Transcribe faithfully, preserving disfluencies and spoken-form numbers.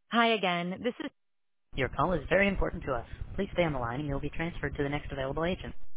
Hi again. This is Your call is very important to us. Please stay on the line and you'll be transferred to the next available agent.